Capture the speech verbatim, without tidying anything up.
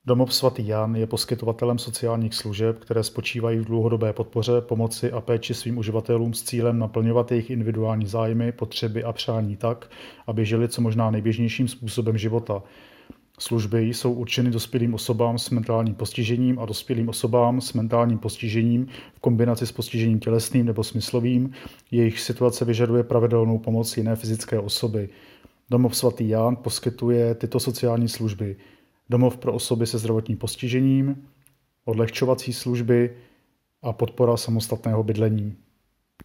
Domov svatý Jan je poskytovatelem sociálních služeb, které spočívají v dlouhodobé podpoře, pomoci a péči svým uživatelům s cílem naplňovat jejich individuální zájmy, potřeby a přání tak, aby žili co možná nejběžnějším způsobem života. Služby jsou určeny dospělým osobám s mentálním postižením a dospělým osobám s mentálním postižením v kombinaci s postižením tělesným nebo smyslovým, jejich situace vyžaduje pravidelnou pomoc jiné fyzické osoby. Domov svatý Jan poskytuje tyto sociální služby: domov pro osoby se zdravotním postižením, odlehčovací služby a podpora samostatného bydlení.